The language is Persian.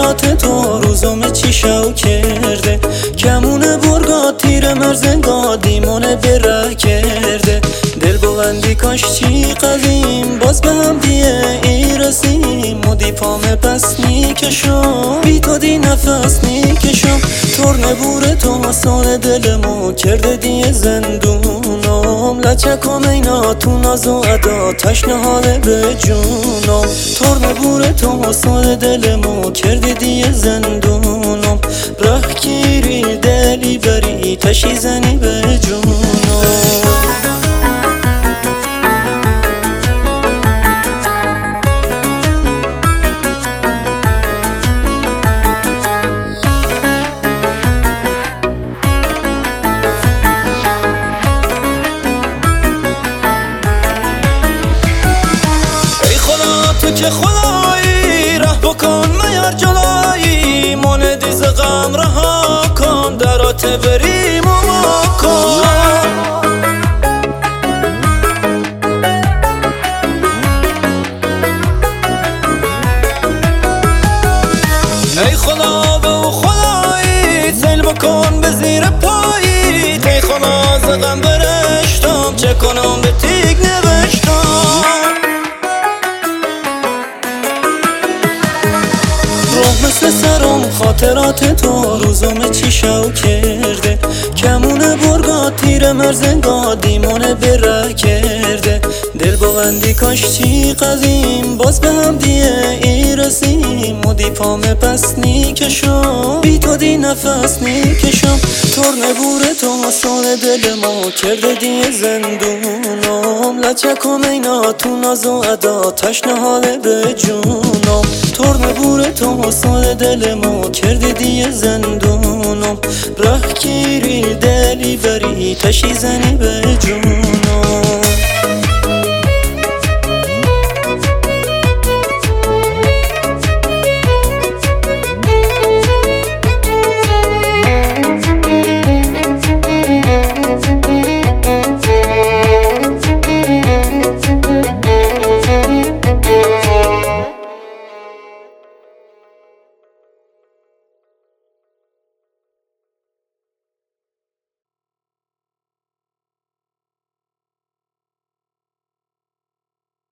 خاطرات تو روزم چی شو کرده، کمونه برگا تیر مرزنگا دیمونه بره کرده. دل بوندی کاش چی قویم باز به هم دیه ای رسیم و دی پام پس میکشم بی تو دی نفس میکشم. ترنه بور تو سال دلمو کرده دیه زندونم، لچکم اینا تو ناز و ادا تشنه حاله به جونم. ترنه بور تو سال دلمو کرده دیه زندونم، ره گیری دلی بری تشی زنی به جونم. تو که خدایی ره بکن میار جلایی، من دیز غم رها کن درات بریم و کن. ای خدا به او خدایی سیل بکن به زیر پایی، ای خدا ز غم برشتم چه کنم به تیگ نوشتم. مثل سرم خاطرات تو روزم چی شو کرده، کمونه برگا تیر مرزنگا دیمونه بره کرده. دل بوندی کاش چی قویم باز به هم دیه ای رسیم و دی پام پس نیکشم بی تو دی نفس نیکشم. ترنه بور تو سال دل ما کرده دیه زندونم، لچکم اینا تو ناز و ادا تشنه حاله به جونم. ترنه بور تو سال دل ما کرده دیه زندونم، ره گیری دلی بری تشی زنی به جونم.